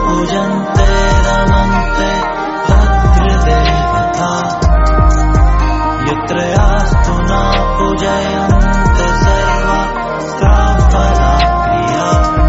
पूजन तेरा मनते भद्रदेवता यत्र यास्तु न पूजयन्ते सर्वा स्थापना क्रिया।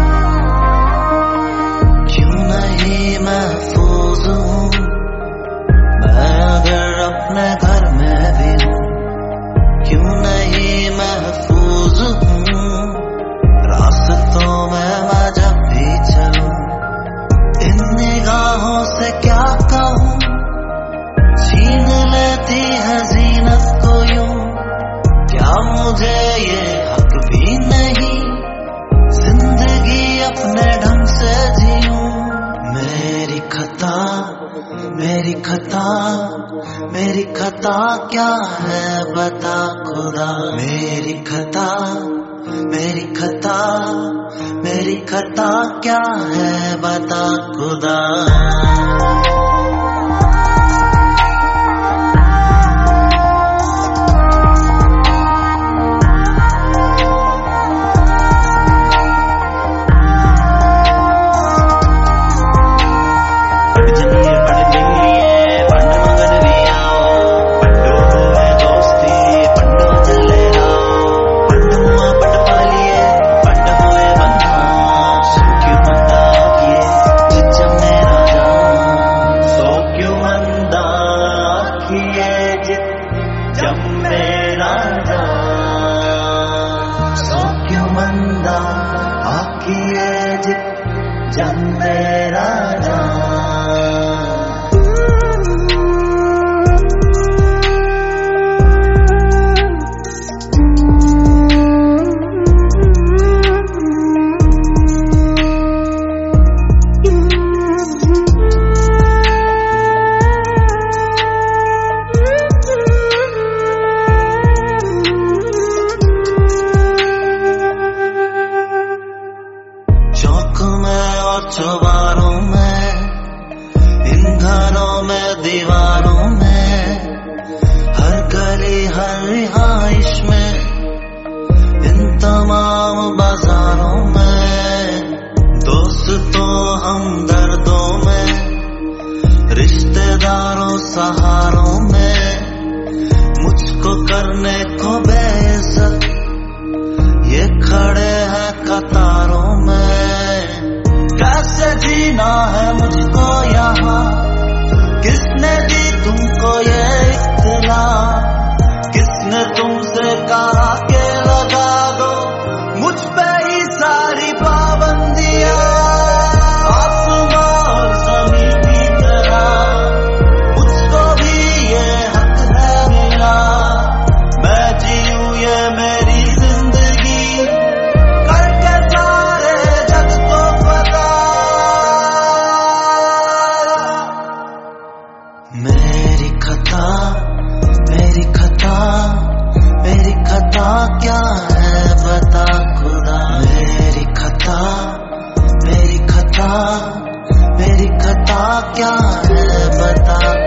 क्यों नहीं महफूज हूँ मैं अगर अपने घर में भी हूँ, क्यों नहीं महफूज हूँ रास्तों में मैं जब भी चलूं। इन निगाहों से क्या कहूँ छीन लेती है जीनत को यूं। क्या मुझे ये हक भी नहीं जिंदगी अपने ढंग से जीऊं। मेरी खता मेरी खता मेरी खता क्या है बता खुदा। मेरी खता मेरी खता मेरी खता क्या है बता खुदा। मंदा आखिए जन्मे राजा। चौबारों में इन घरों में दीवारों में हर गली हर रिहाइश में इन तमाम बाजारों में दोस्तों हमदर्दों में रिश्तेदारों सहारों में मुझको करने को बेइज्जत ये खड़े हैं कतारों में। कैसे जीना है मुझको यहाँ किसने दी तुमको ये इत्तला। किसने तुमसे कहा के लगा दो मुझ पे ही सारी पाबंदियां। आसमां और ज़मीन की तरह मुझको भी ये हक है मेरा। मैं जीऊं ये मेरी जिंदगी करके सारे जग को पता। मेरी खता मेरी खता मेरी खता क्या है बता खुदा। मेरी खता मेरी खता मेरी खता क्या है बता।